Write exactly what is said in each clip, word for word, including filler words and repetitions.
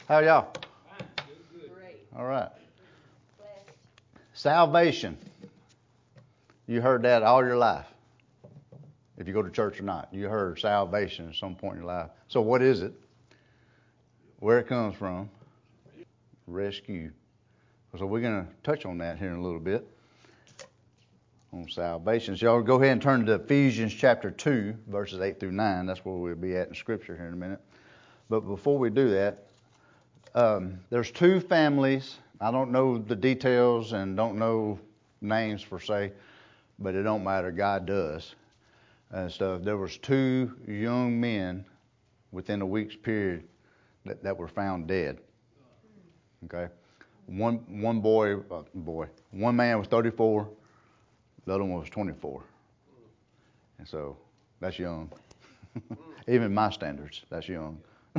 How are y'all? Great. All right. Salvation. You heard that all your life. If you go to church or not, you heard salvation at some point in your life. So what is it? Where it comes from? Rescue. So we're going to touch on that here in a little bit. On salvation. So y'all go ahead and turn to Ephesians chapter two, verses eight through nine. That's where we'll be at in Scripture here in a minute. But before we do that, um, there's two families. I don't know the details and don't know names per se, but it don't matter. God does. And stuff. There was two young men within a week's period that, that were found dead. Okay, one one boy, uh, boy, one man was thirty-four, the other one was twenty-four, and so that's young. Even my standards, that's young.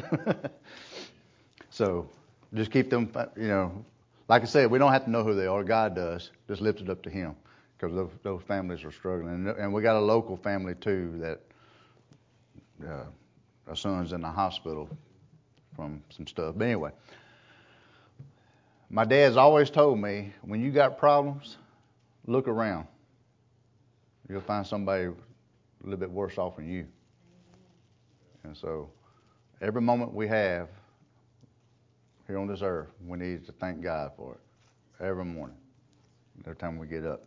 So just keep them, you know, like I said, we don't have to know who they are. God does. Just lift it up to Him. Because those, those families are struggling. And we got a local family, too, that uh, our son's in the hospital from some stuff. But anyway, my dad's always told me, when you got problems, look around. You'll find somebody a little bit worse off than you. And so every moment we have here on this earth, we need to thank God for it. Every morning, every time we get up.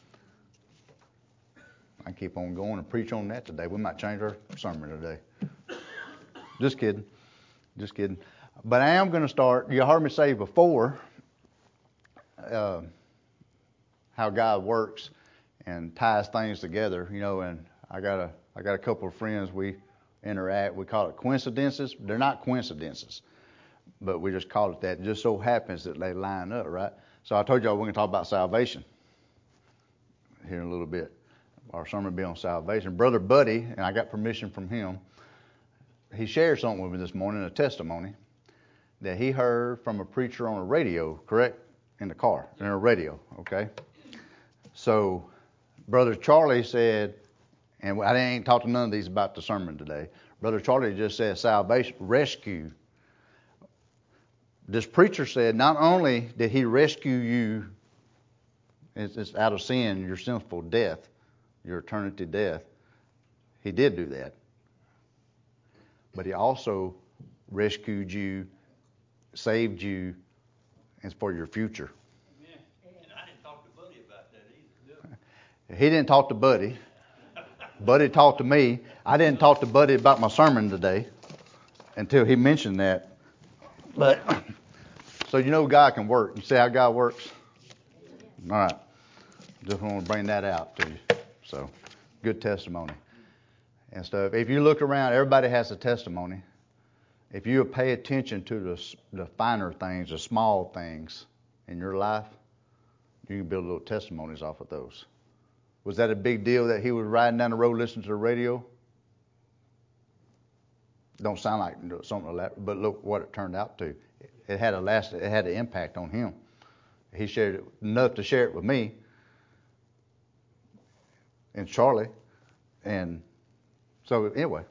I keep on going and preach on that today. We might change our sermon today. Just kidding. Just kidding. But I am going to start. You heard me say before uh, how God works and ties things together. You know, and I got a I got a couple of friends we interact. We call it coincidences. They're not coincidences, but we just call it that. It just so happens that they line up, right? So I told y'all we're going to talk about salvation here in a little bit. Our sermon will be on salvation. Brother Buddy, and I got permission from him, he shared something with me this morning, a testimony, that he heard from a preacher on a radio, correct? In the car, in a radio, okay? So, Brother Charlie said, and I ain't talked to none of these about the sermon today. Brother Charlie just said salvation, rescue. This preacher said not only did he rescue you it's, it's out of sin, your sinful death, your eternity death. He did do that. But He also rescued you, saved you, and it's for your future. Amen. And I didn't talk to Buddy about that either. He didn't talk to Buddy. Buddy talked to me. I didn't talk to Buddy about my sermon today until he mentioned that. But so you know God can work. You see how God works? All right. Just want to bring that out to you. So, good testimony and stuff. If you look around, everybody has a testimony. If you pay attention to the, the finer things, the small things in your life, you can build little testimonies off of those. Was that a big deal that he was riding down the road listening to the radio? Don't sound like something like that, but look what it turned out to. It had a last. It had an impact on him. He shared it enough to share it with me and Charlie, and so anyway,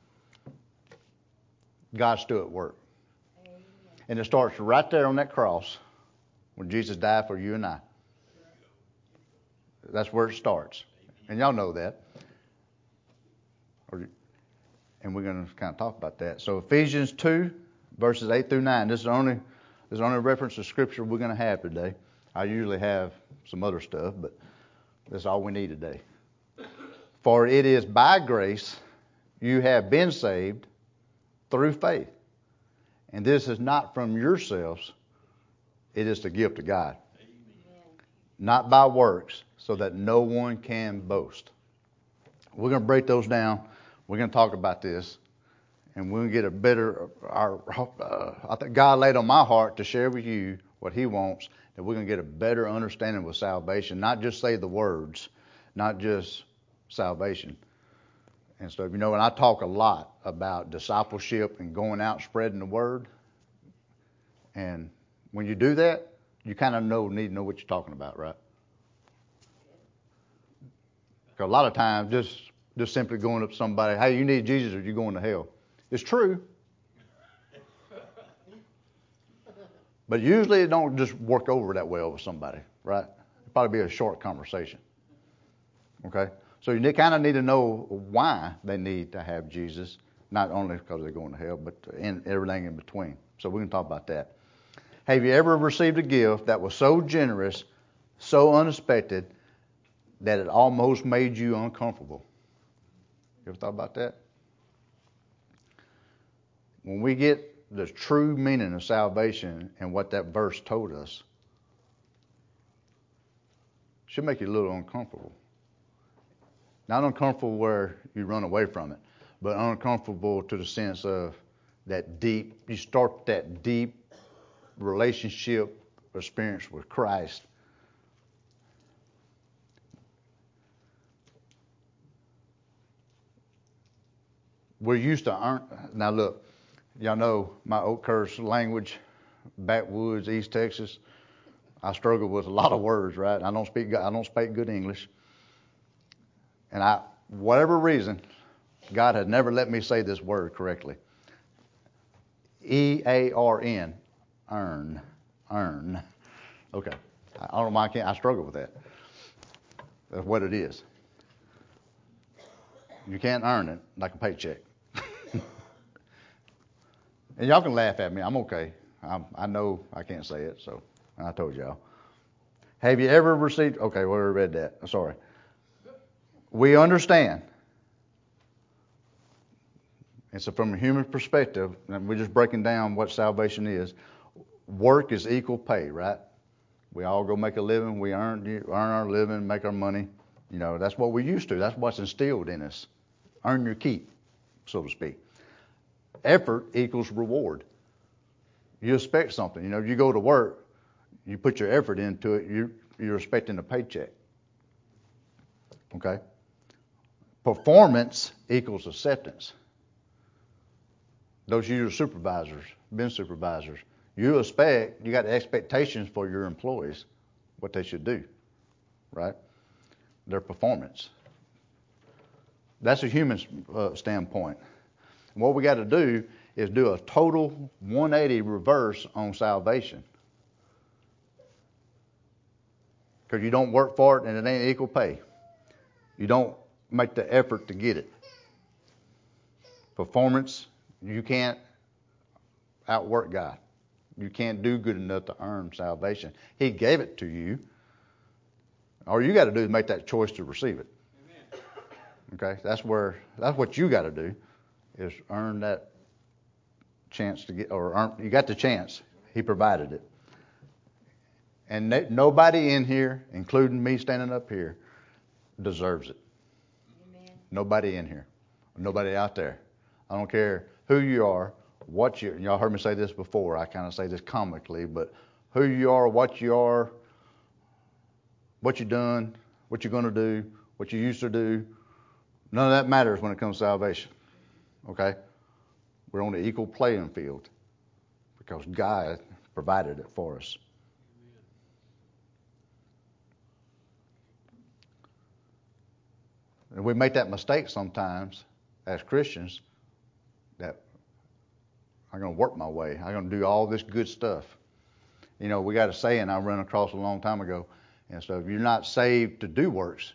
God's still at work. Amen. And it starts right there on that cross when Jesus died for you and I. That's where it starts. And y'all know that. And we're going to kind of talk about that. So Ephesians two, verses eight through nine. This is the only, this is the only reference to Scripture we're going to have today. I usually have some other stuff, but that's all we need today. For it is by grace you have been saved through faith. And this is not from yourselves. It is the gift of God. Amen. Not by works, so that no one can boast. We're going to break those down. We're going to talk about this. And we're going to get a better... Our, uh, I think God laid on my heart to share with you what He wants. That we're going to get a better understanding with salvation. Not just say the words. Not just... salvation and stuff. You know, and I talk a lot about discipleship and going out spreading the word. And when you do that, you kind of know need to know what you're talking about, right? Because a lot of times, just just simply going up to somebody, hey, you need Jesus or you're going to hell. It's true. But usually it don't just work over that well with somebody, right? It'll probably be a short conversation. Okay? So you kind of need to know why they need to have Jesus, not only because they're going to hell, but in everything in between. So we can talk about that. Have you ever received a gift that was so generous, so unexpected, that it almost made you uncomfortable? You ever thought about that? When we get the true meaning of salvation and what that verse told us, it should make you a little uncomfortable. Not uncomfortable where you run away from it, but uncomfortable to the sense of that deep, you start that deep relationship experience with Christ. We're used to earn. Now look, y'all know my Oak Curse language, backwoods, East Texas. I struggle with a lot of words, right? I don't speak. I don't speak good English, and I, whatever reason, God has never let me say this word correctly. E A R N, earn, earn. Okay, I don't know why I can't. I struggle with that. That's what it is. You can't earn it like a paycheck. And y'all can laugh at me. I'm okay. I'm, I know I can't say it, so I told y'all. Have you ever received... Okay, we already read that. Sorry. We understand. And so from a human perspective, and we're just breaking down what salvation is. Work is equal pay, right? We all go make a living. We earn, earn our living, make our money. You know, that's what we used to. That's what's instilled in us. Earn your keep, so to speak. Effort equals reward. You expect something. You know, you go to work, you put your effort into it, you, you're expecting a paycheck. Okay? Performance equals acceptance. Those of you who are supervisors, been supervisors, you expect, you got expectations for your employees, what they should do, right? Their performance. That's a human uh, standpoint. And what we got to do is do a total one eighty reverse on salvation. Because you don't work for it and it ain't equal pay. You don't make the effort to get it. Performance, you can't outwork God. You can't do good enough to earn salvation. He gave it to you. All you got to do is make that choice to receive it. Amen. Okay, that's where that's what you got to do, is earn that chance to get, or earn, you got the chance. He provided it. And n- nobody in here, including me standing up here, deserves it. Amen. Nobody in here, nobody out there. I don't care who you are, what you. Y'all heard me say this before. I kind of say this comically, but who you are, what you are, what you done, what you're going to do, what you used to do, none of that matters when it comes to salvation. Okay? We're on the equal playing field because God provided it for us. And we make that mistake sometimes as Christians, that I'm going to work my way. I'm going to do all this good stuff. You know, we got a saying I ran across a long time ago. And so if you're not saved to do works,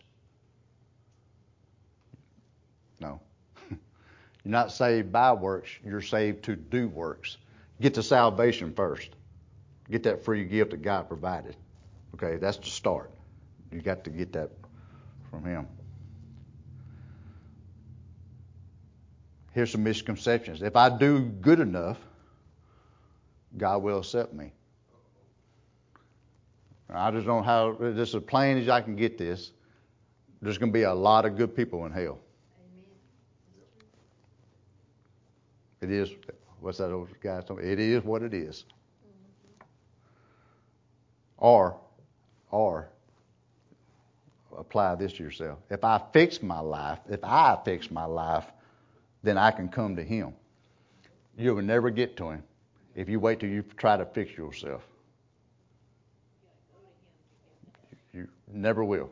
no. You're not saved by works, you're saved to do works. Get to salvation first. Get that free gift that God provided. Okay, that's the start. You got to get that from Him. Here's some misconceptions. If I do good enough, God will accept me. I just don't know how, just as plain as I can get this, there's going to be a lot of good people in hell. Amen. It is, what's that old guy talking? It is what it is. Mm-hmm. Or, or, apply this to yourself. If I fix my life, if I fix my life, then I can come to Him. You will never get to Him if you wait till you try to fix yourself. You never will.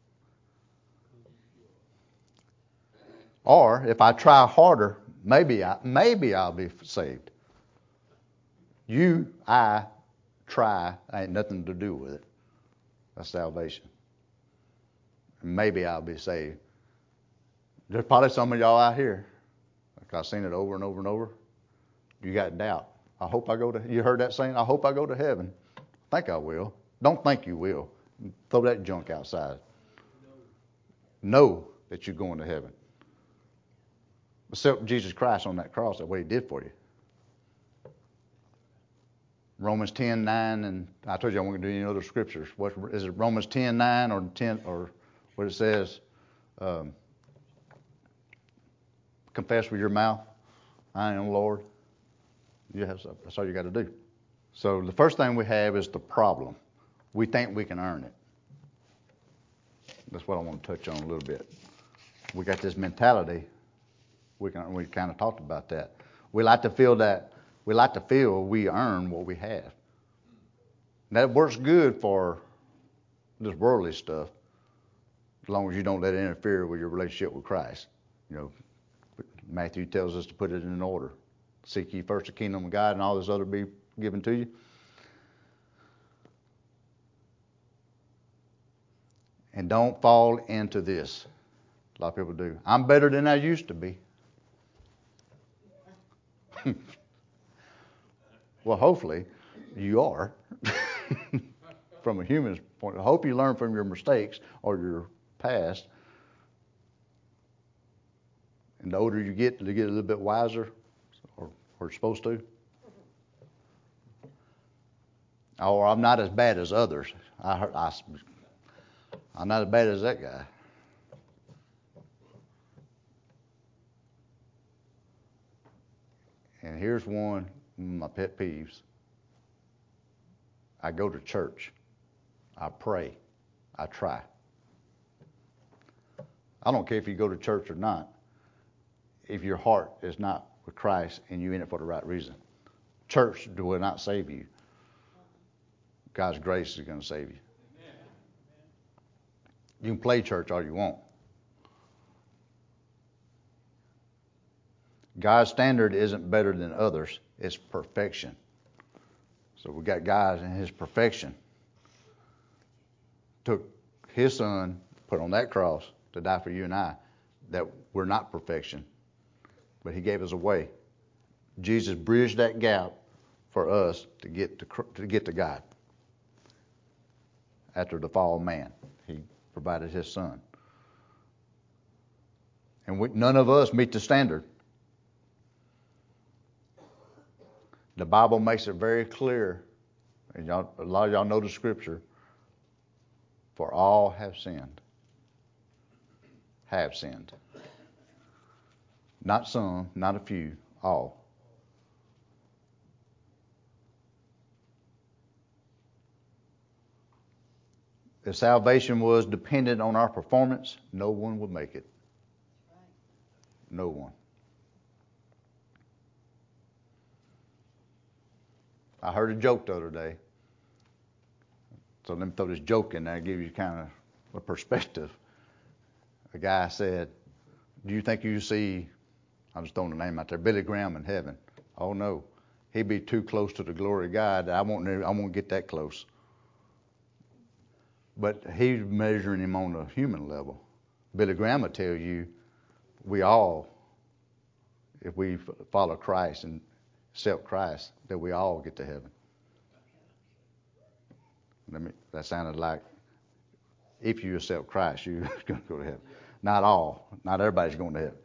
Or if I try harder, maybe I maybe I'll be saved. You, I, try. Ain't nothing to do with it. That's salvation. Maybe I'll be saved. There's probably some of y'all out here, like I've seen it over and over and over. You got doubt. I hope I go to, you heard that saying? I hope I go to heaven. I think I will. Don't think you will. Throw that junk outside. Know that you're going to heaven. Accept Jesus Christ on that cross, that what he did for you. Romans ten nine, and I told you I wasn't going to do any other scriptures. What is it? Romans ten nine or ten or what it says? Um, confess with your mouth, I am Lord. You have that's all you got to do. So the first thing we have is the problem. We think we can earn it. That's what I want to touch on a little bit. We got this mentality. We can we kind of talked about that. We like to feel that we like to feel we earn what we have. And that works good for this worldly stuff, as long as you don't let it interfere with your relationship with Christ. You know, Matthew tells us to put it in order. Seek ye first the kingdom of God, and all this other be given to you. And don't fall into this. A lot of people do. I'm better than I used to be. Well, hopefully you are. From a human's point, I hope you learn from your mistakes or your past. And the older you get, you get a little bit wiser, or, or supposed to. Or I'm not as bad as others. I heard, I, I'm not as bad as that guy. And here's one of my pet peeves. I go to church. I pray. I try. I don't care if you go to church or not. If your heart is not with Christ and you're in it for the right reason. Church will not save you. God's grace is going to save you. You can play church all you want. God's standard isn't better than others. It's perfection. So we got God in his perfection. Took his son, put on that cross to die for you and I, that we're not perfection. But he gave us a way. Jesus bridged that gap for us to get to, to get to God. After the fall of man, he provided his son. And we, none of us meet the standard. The Bible makes it very clear, and y'all, a lot of y'all know the scripture, for all have sinned. Have sinned. Not some, not a few, all. If salvation was dependent on our performance, no one would make it. No one. I heard a joke the other day. So let me throw this joke in there and give you kind of a perspective. A guy said, do you think you see, I'm just throwing the name out there, Billy Graham in heaven? Oh no. He'd be too close to the glory of God. I won't, I won't get that close. But he's measuring him on a human level. Billy Graham will tell you, we all, if we follow Christ and accept Christ, that we all get to heaven. Let me, that sounded like, if you accept Christ, you're going to go to heaven. Not all. Not everybody's going to heaven.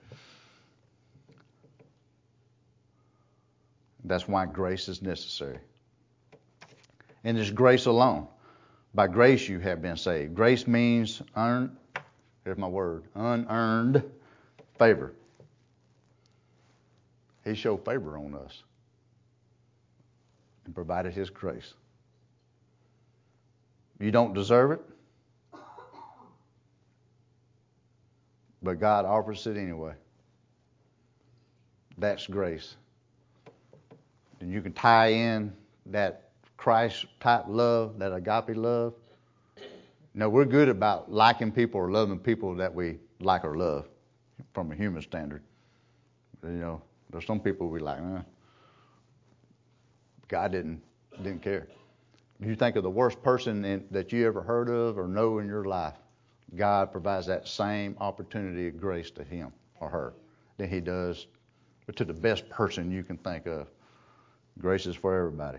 That's why grace is necessary. And it's grace alone. By grace you have been saved. Grace means earned, here's my word, unearned favor. He showed favor on us and provided his grace. You don't deserve it, but God offers it anyway. That's grace. And you can tie in that Christ-type love, that agape love. Now, we're good about liking people or loving people that we like or love from a human standard. You know, there's some people we like, eh. God didn't didn't care. You think of the worst person in, that you ever heard of or know in your life. God provides that same opportunity of grace to him or her than he does to the best person you can think of. Grace is for everybody.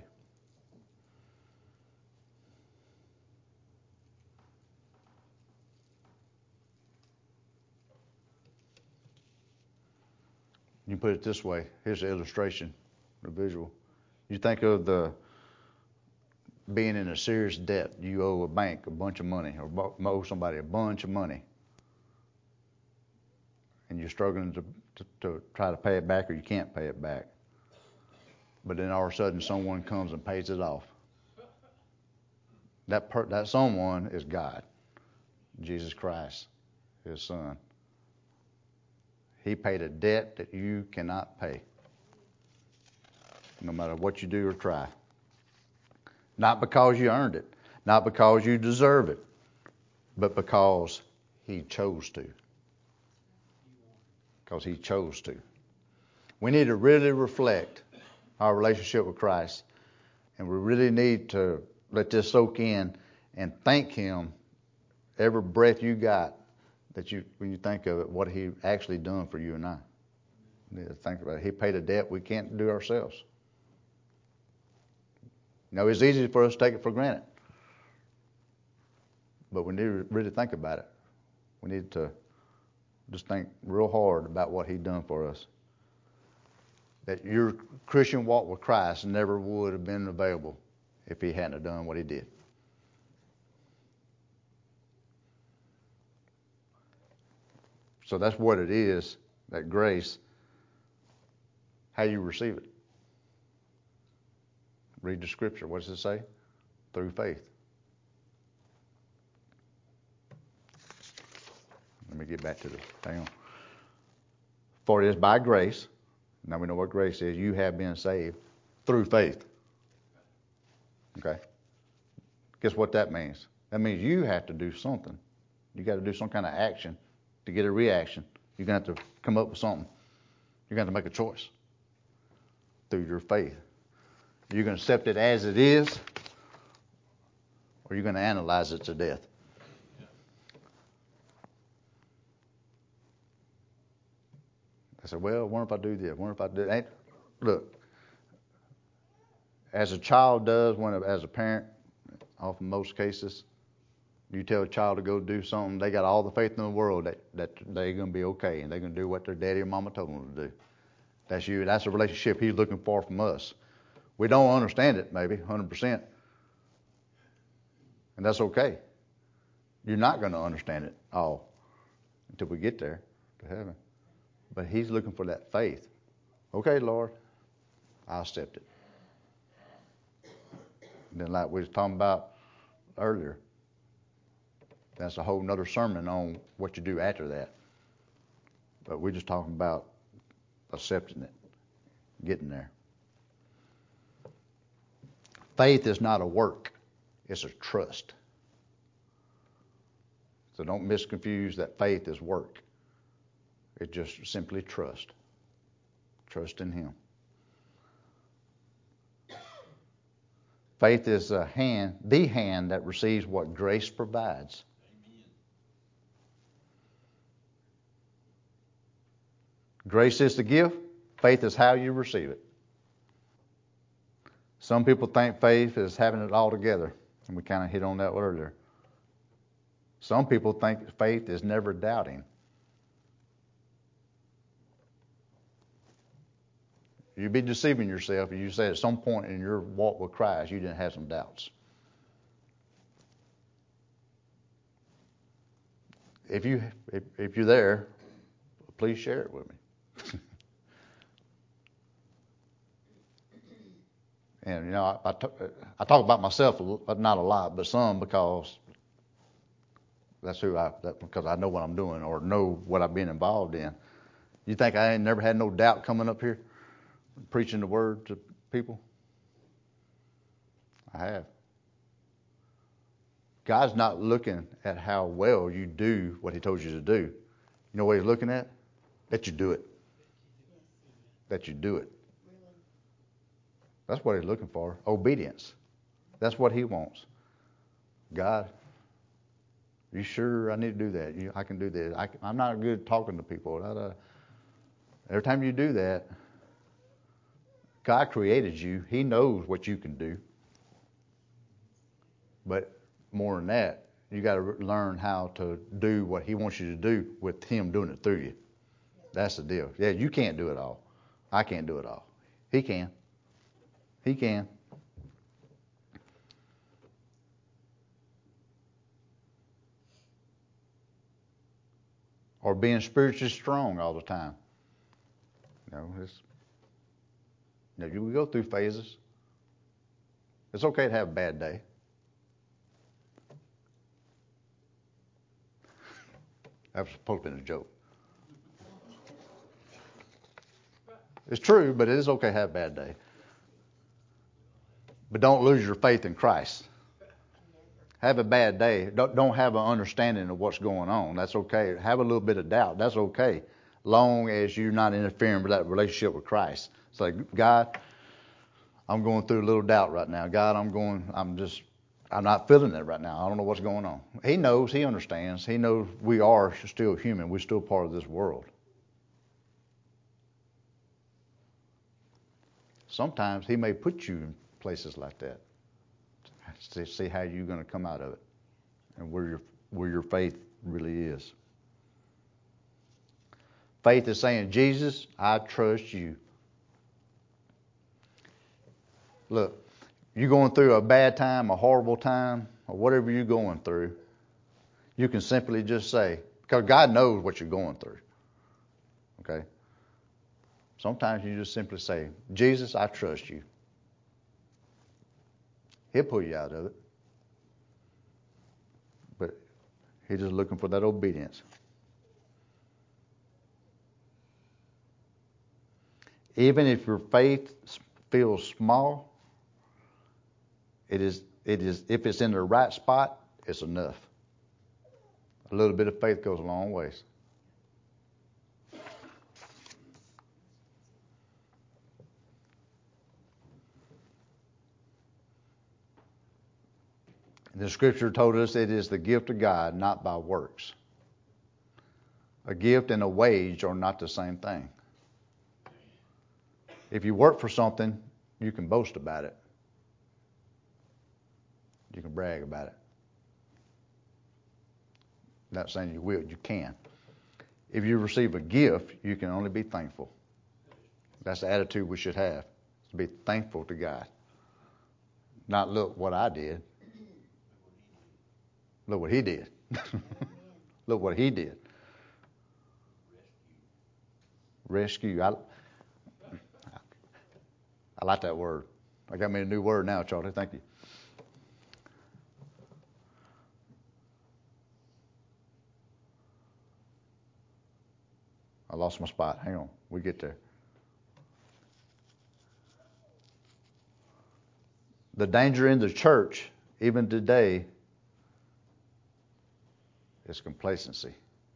You put it this way. Here's the illustration, the visual. You think of the being in a serious debt. You owe a bank a bunch of money or owe somebody a bunch of money. And you're struggling to, to, to try to pay it back or you can't pay it back. But then all of a sudden someone comes and pays it off. That per, that someone is God, Jesus Christ, his son. He paid a debt that you cannot pay, no matter what you do or try. Not because you earned it, not because you deserve it, but because he chose to. Because he chose to. We need to really reflect our relationship with Christ, and we really need to let this soak in and thank him every breath you got, that you, when you think of it, what he actually done for you and I. You need to think about it. He paid a debt we can't do ourselves. You know, it's easy for us to take it for granted, but we need to really think about it. We need to just think real hard about what he done for us. That your Christian walk with Christ never would have been available if he hadn't have done what he did. So that's what it is, that grace, how you receive it. Read the scripture. What does it say? Through faith. Let me get back to this. Hang on. For it is by grace. Now we know what grace is. You have been saved through faith. Okay. Guess what that means? That means you have to do something. You got to do some kind of action to get a reaction. You're going to have to come up with something. You're going to have to make a choice through your faith. You're going to accept it as it is, or you're going to analyze it to death. I said, well, I wonder if I do this. I wonder if I do that. Look, as a child does, when as a parent, often most cases, you tell a child to go do something, they got all the faith in the world that, that they're going to be okay and they're going to do what their daddy or mama told them to do. That's you. That's the relationship he's looking for from us. We don't understand it, maybe, one hundred percent. And that's okay. You're not going to understand it all until we get there to heaven. But he's looking for that faith. Okay, Lord, I'll accept it. And then like we was talking about earlier, that's a whole nother sermon on what you do after that. But we're just talking about accepting it, getting there. Faith is not a work, it's a trust. So don't misconfuse that faith is work. It's just simply trust. Trust in him. Faith is a hand, the hand that receives what grace provides. Amen. Grace is the gift. Faith is how you receive it. Some people think faith is having it all together, and we kind of hit on that earlier. Some people think faith is never doubting. You'd be deceiving yourself if you say at some point in your walk with Christ you didn't have some doubts. If you if, if you're there, please share it with me. And you know, I, I, t- I talk about myself, but not a lot, but some because that's who I that, because I know what I'm doing or know what I've been involved in. You think I ain't never had no doubt coming up here? Preaching the word to people? I have. God's not looking at how well you do what he told you to do. You know what he's looking at? That you do it. That you do it. That's what he's looking for. Obedience. That's what he wants. God, you sure I need to do that? You, I can do this. I, I'm not good at talking to people. Da, da. Every time you do that, God created you. He knows what you can do. But more than that, you got to learn how to do what he wants you to do with him doing it through you. That's the deal. Yeah, you can't do it all. I can't do it all. He can. He can. Or being spiritually strong all the time. You know, it's, you know, you go through phases. It's okay to have a bad day. That was supposed to be a joke. It's true, but it is okay to have a bad day. But don't lose your faith in Christ. Have a bad day. Don't, don't have an understanding of what's going on. That's okay. Have a little bit of doubt. That's okay. Long as you're not interfering with that relationship with Christ. It's like, God, I'm going through a little doubt right now. God, I'm going, I'm just, I'm not feeling it right now. I don't know what's going on. He knows. He understands. He knows we are still human. We're still part of this world. Sometimes he may put you in places like that to see how you're going to come out of it and where your where your faith really is. Faith is saying, Jesus, I trust you. Look, you're going through a bad time, a horrible time, or whatever you're going through, you can simply just say, because God knows what you're going through. Okay? Sometimes you just simply say, Jesus, I trust you. He'll pull you out of it. But he's just looking for that obedience. Even if your faith feels small, it is, it is, if it's in the right spot, it's enough. A little bit of faith goes a long ways. The scripture told us it is the gift of God, not by works. A gift and a wage are not the same thing. If you work for something, you can boast about it. You can brag about it. Not saying you will, you can. If you receive a gift, you can only be thankful. That's the attitude we should have, to be thankful to God. Not look what I did. Look what he did. Look what he did. Rescue. I, I like that word. I got me a new word now, Charlie. Thank you. I lost my spot. Hang on. We get there. The danger in the church, even today, is complacency.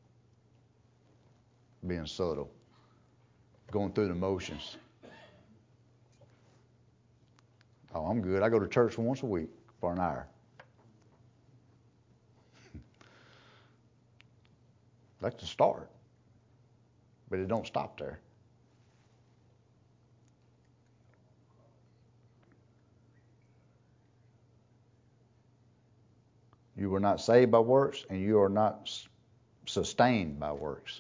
Being subtle. Going through the motions. Oh, I'm good. I go to church once a week for an hour. That's the start. But it don't stop there. You were not saved by works, and you are not sustained by works.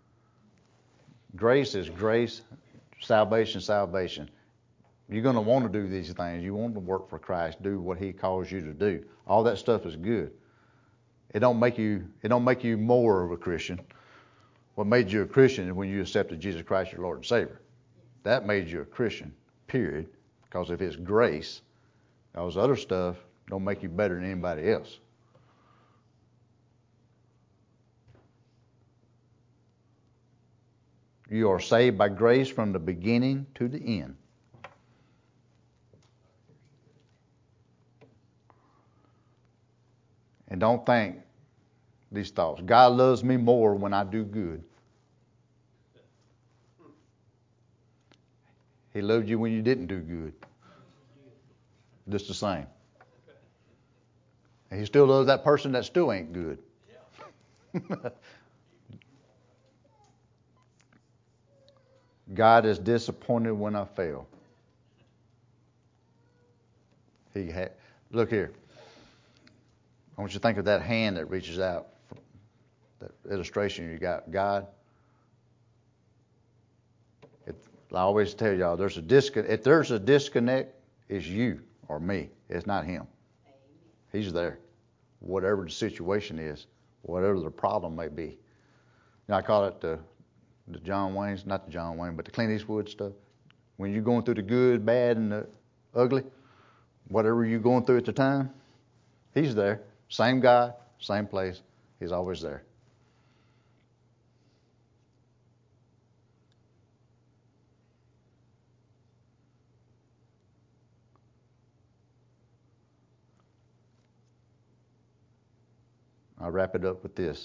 Grace is grace, salvation, salvation. You're going to want to do these things. You want to work for Christ, do what he calls you to do. All that stuff is good. It don't make you it don't make you more of a Christian. What made you a Christian is when you accepted Jesus Christ, your Lord and Savior. That made you a Christian, period. Because of his grace, all this other stuff don't make you better than anybody else. You are saved by grace from the beginning to the end. And don't think these thoughts. God loves me more when I do good. He loved you when you didn't do good. Just the same. And he still loves that person that still ain't good. Yeah. God is disappointed when I fail. He ha- Look here. I want you to think of that hand that reaches out. That illustration you got. God. It, I always tell y'all, there's a disconnect. If there's a disconnect, it's you or me. It's not him. He's there. Whatever the situation is, whatever the problem may be. You know, I call it the the John Wayne's, not the John Wayne, but the Clint Eastwood stuff. When you're going through the good, bad, and the ugly, whatever you're going through at the time, he's there. Same God, same place. He's always there. I'll wrap it up with this.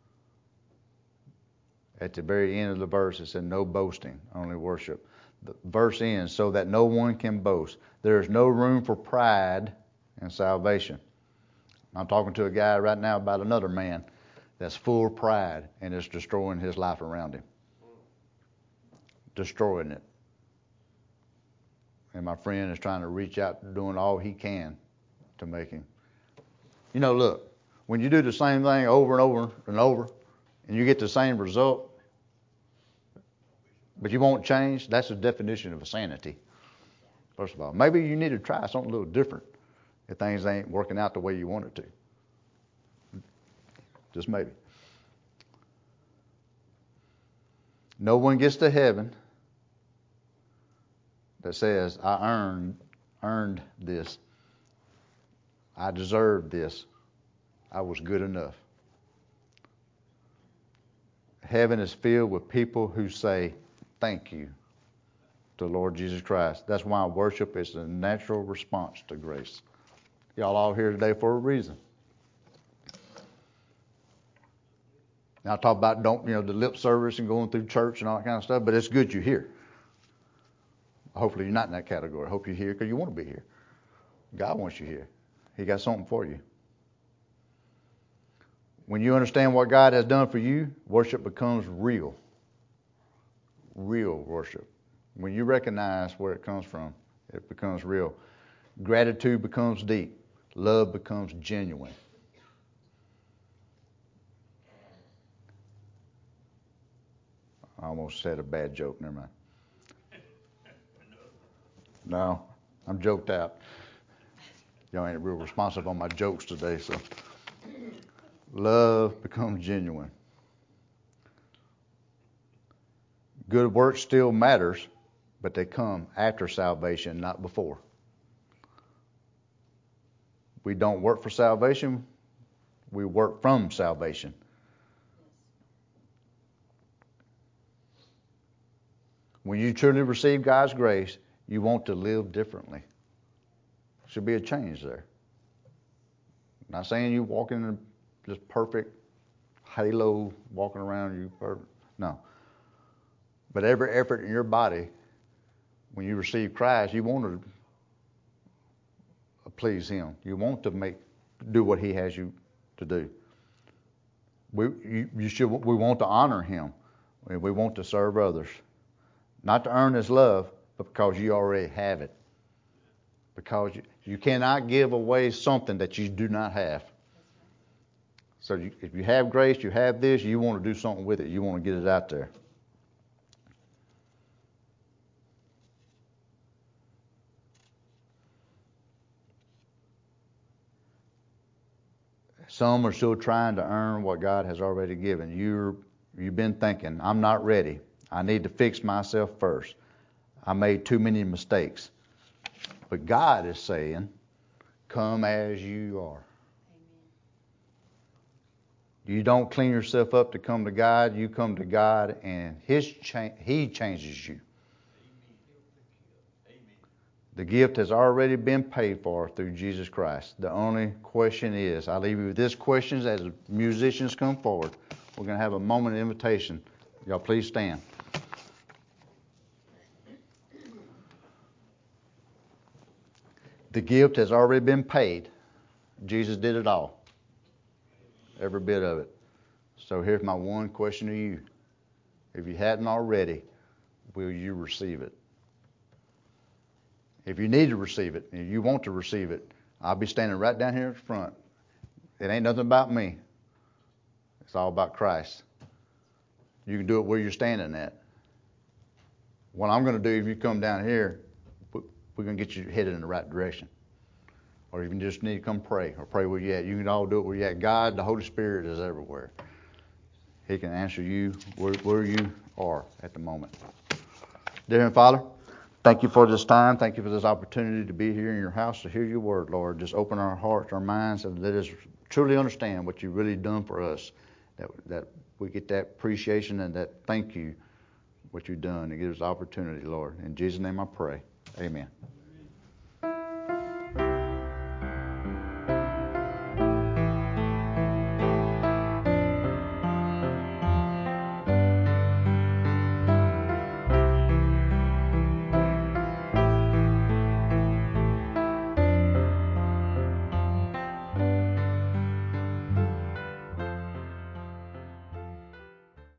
At the very end of the verse, it said, no boasting, only worship. The verse ends, so that no one can boast. There is no room for pride in salvation. I'm talking to a guy right now about another man that's full of pride and is destroying his life around him. Destroying it. And my friend is trying to reach out, doing all he can to make him. You know, look, when you do the same thing over and over and over, and you get the same result, but you won't change, that's the definition of insanity. First of all, maybe you need to try something a little different if things ain't working out the way you want it to. Just maybe. No one gets to heaven that says, I earned, earned this. I deserved this. I was good enough. Heaven is filled with people who say, thank you to the Lord Jesus Christ. That's why worship is a natural response to grace. Y'all all here today for a reason. Now I talk about don't you know the lip service and going through church and all that kind of stuff, but it's good you're here. Hopefully you're not in that category. I hope you're here because you want to be here. God wants you here. He got something for you. When you understand what God has done for you, worship becomes real. Real worship. When you recognize where it comes from, it becomes real. Gratitude becomes deep. Love becomes genuine. I almost said a bad joke. Never mind. No, I'm joked out. Y'all ain't real responsive on my jokes today, so. Love becomes genuine. Good works still matters, but they come after salvation, not before. We don't work for salvation, we work from salvation. When you truly receive God's grace, you want to live differently. Should be a change there. I'm not saying you walk in a just perfect halo, walking around you perfect. No. But every effort in your body, when you receive Christ, you want to please Him. You want to make do what He has you to do. We you, you should we want to honor Him. We want to serve others, not to earn His love, but because you already have it. Because you, you cannot give away something that you do not have. So you, if you have grace, you have this, you want to do something with it. You want to get it out there. Some are still trying to earn what God has already given. You're, you've been thinking, I'm not ready. I need to fix myself first. I made too many mistakes. But God is saying, come as you are. You don't clean yourself up to come to God. You come to God, and His cha- He changes you. Amen. The gift has already been paid for through Jesus Christ. The only question is, I leave you with this question as musicians come forward. We're going to have a moment of invitation. Y'all please stand. The gift has already been paid. Jesus did it all. Every bit of it. So here's my one question to you. If you hadn't already, will you receive it? If you need to receive it, and you want to receive it, I'll be standing right down here in front. It ain't nothing about me. It's all about Christ. You can do it where you're standing at. What I'm going to do, if you come down here, we're going to get you headed in the right direction. Or you can just need to come pray, or pray where you're at. You can all do it where you're at. God, the Holy Spirit is everywhere. He can answer you where, where you are at the moment. Dear Heavenly Father, thank you for this time. Thank you for this opportunity to be here in your house to hear your word, Lord. Just open our hearts, our minds, and let us truly understand what you've really done for us. That that we get that appreciation and that thank you, what you've done, and give us opportunity, Lord. In Jesus' name I pray. Amen.